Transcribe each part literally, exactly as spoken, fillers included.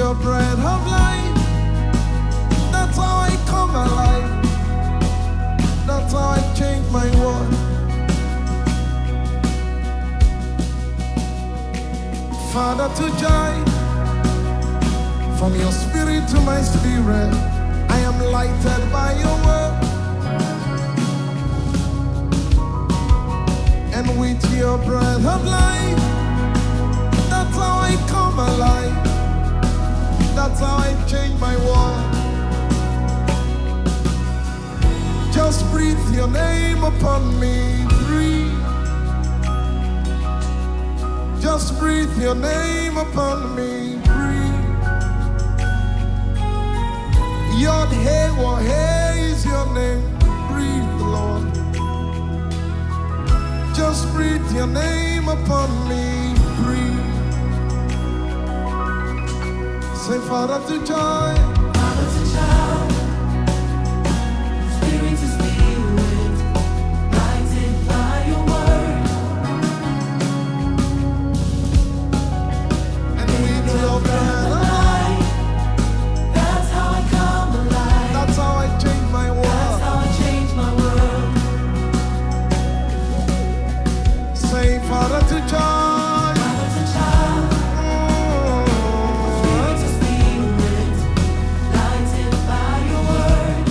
your breath of life. That's how I come alive. That's how I change my world. Father to joy, from your spirit to my spirit, I am lighted by your word. And with your breath of life, that's how I come alive. That's how I change my world. Just breathe your name upon me, breathe. Just breathe your name upon me, breathe. Yod Hey Wah Hey is your name, breathe, Lord. Just breathe your name upon me, breathe. Say Father to joy, Father to child, Spirit to spirit, lighted by your word. and with your breath of life, That's how I come alive. that's how I change my That's world. how I change my world. Say Father to joy, Father to child, Spirit to spirit, lighted by your word.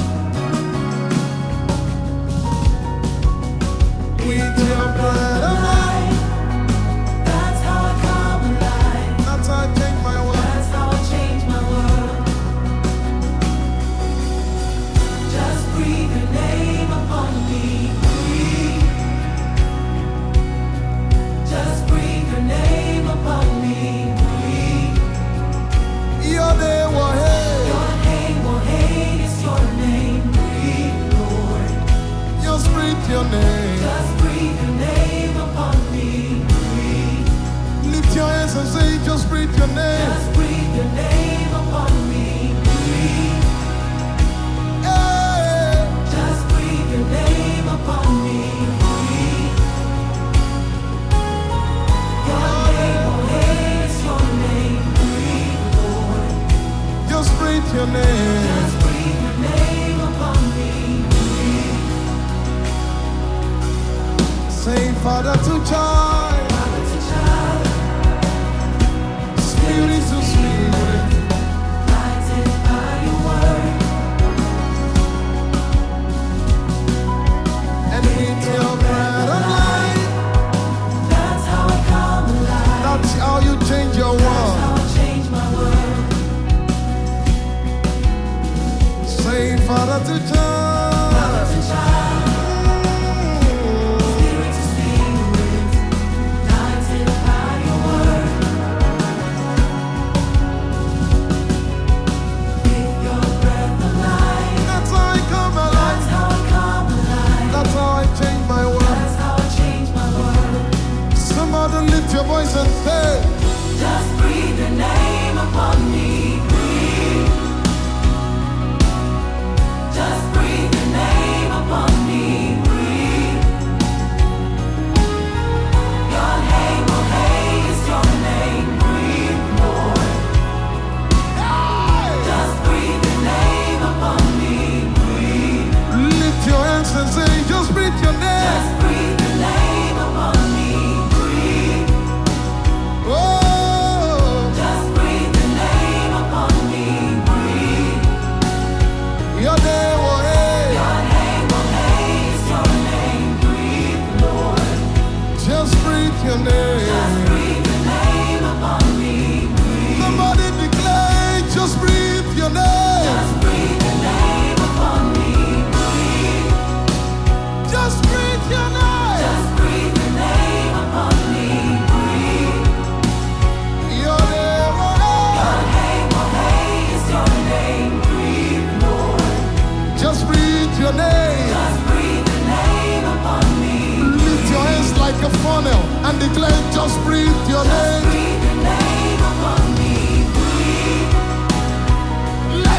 with your breath of life, That's how I come alive. that's how I change my world. That's how I change my world. Just breathe your name upon me. Breathe. Just breathe your name upon me. Breathe. Your day was hey, Your name, oh hey, is your name. Breathe, Lord. just breathe your name. Just breathe your name upon me. Breathe. Lift your hands and say, just breathe your name. Just breathe your name upon me. Breathe. Hey. Just breathe your name upon me. Breathe. Your name, oh hey, is your name. Breathe, Lord. Just breathe your name. Just breathe your name upon me. Breathe. Say Father to child, Father to child, Spirit to spirit, lighted by your word. and with your breath of life, That's how I come alive. that's how you change your That's world. how I change my world. Say Father to child, Father to child, Spirit to spirit, lighted by your word. With your breath of life, that's how I come alive. that's how I come alive. That's how I change my world. That's how I change my world. Somebody lift your voice and say, Just breathe your name upon me. Breathe. Just breathe your name upon me. Breathe. Your name, oh hey, is your name. Breathe, Lord. Just breathe your name upon me. Breathe. lift your hands and say, just breathe your name. Just breathe your name upon me. Breathe. Oh, Just breathe your name upon me. Breathe. your name, oh hey, Your name, oh hey, is your name. Breathe, Lord. just breathe your Just name. breathe your name upon me. Breathe. Somebody declare, just breathe your name. Just breathe your name upon me. Breathe. Just breathe your name. Just breathe your name upon me. Breathe. Your name, oh Your name, oh hey, is your name. Breathe, Lord. hey, just breathe your name. Just breathe your name upon me. Lift your hands like a funnel and declare, just breathe your Just name. breathe your name upon me. Breathe. Let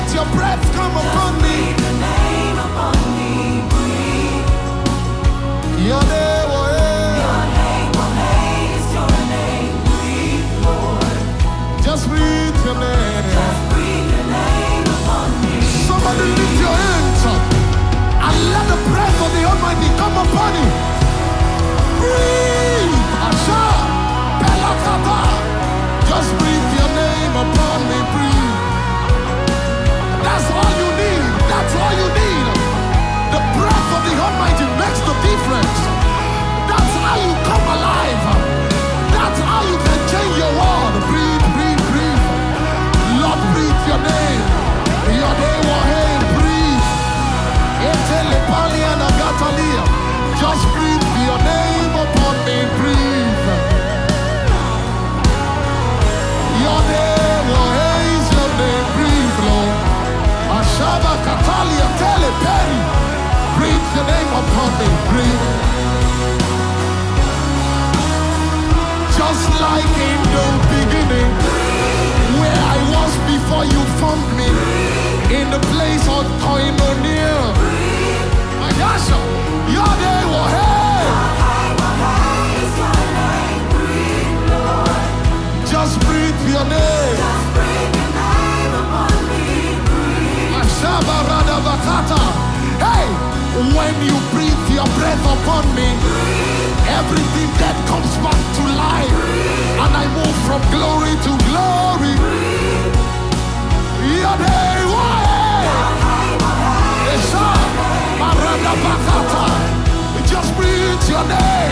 upon you. Breathe. Asha. Pelakata. Just breathe your name upon me. Breathe. That's all you need. That's all you need. The breath of the Almighty makes the difference. That's how you come alive. That's how you can change your world. Breathe, breathe, breathe. Lord, breathe your name. Your name will hail. Breathe. Etelepalia nagatalia. Just breathe your name upon me. Breathe. Your name will hail. Your name. Breathe, Lord. Ashaba katalia teleperi. Breathe your name upon me. Breathe. Just like in the beginning, where I was before you formed me, in the place of koinonia. Ayasha, your name will hail. Just breathe your name. Ashaba radavakata. Hey, when you breathe your breath upon me, everything that comes back to life, and I move from glory to glory. Your name will just breathe your name.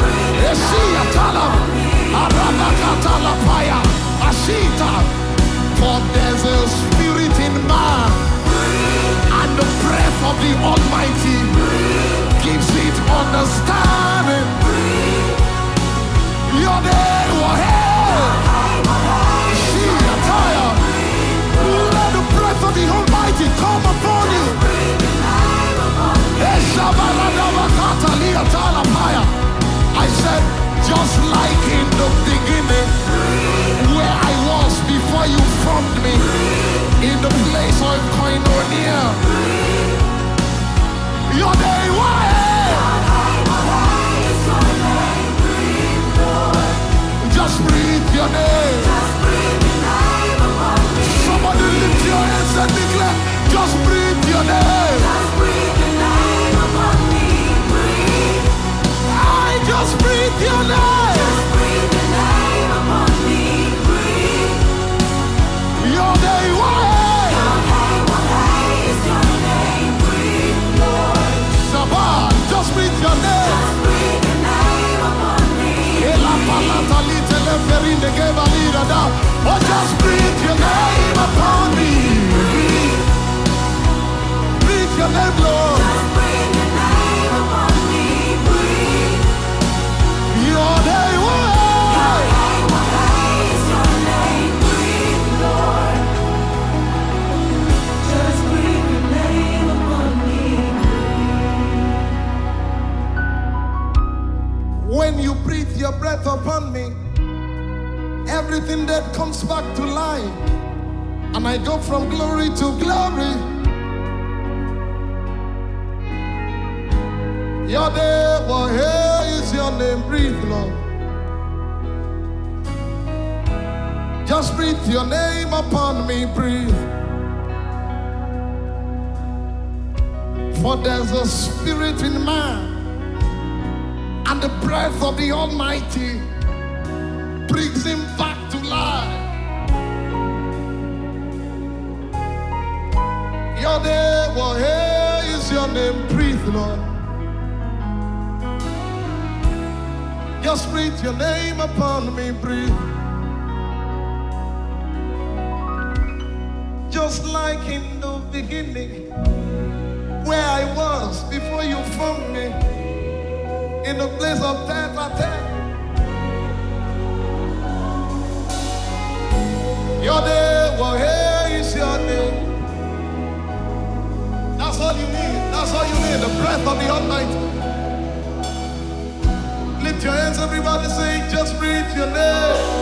For there's a spirit in man, and the breath of the Almighty gives it understanding. Your name will hail. See a tire. Let the breath of the Almighty come upon you. I said, just like in the beginning, where I was before you formed me, in the place of koinonia. Your name will hail. Just breathe your name. Somebody lift your hands and declare, just breathe your name. I just breathe your name. Your name will hail. Shabbat, just breathe your name. Oh, just breathe your name upon me. Breathe your name, Lord. Your name will hail. Just breathe your name upon me. When you breathe your breath upon me, everything that comes back to life, and I go from glory to glory. Your name, oh, here is your name. Breathe, Lord. Just breathe your name upon me. Breathe. For there's a spirit in man, and the breath of the Almighty brings him back to life. Your name, oh, here is your name. Breathe, Lord. Just breathe your name upon me. Breathe. Just like in the beginning, where I was before you formed me, in the place of tete-a-tete. Your name, well, here is your name. That's all you need. That's all you need. The breath of the Almighty. Lift your hands, everybody, say, just breathe your name.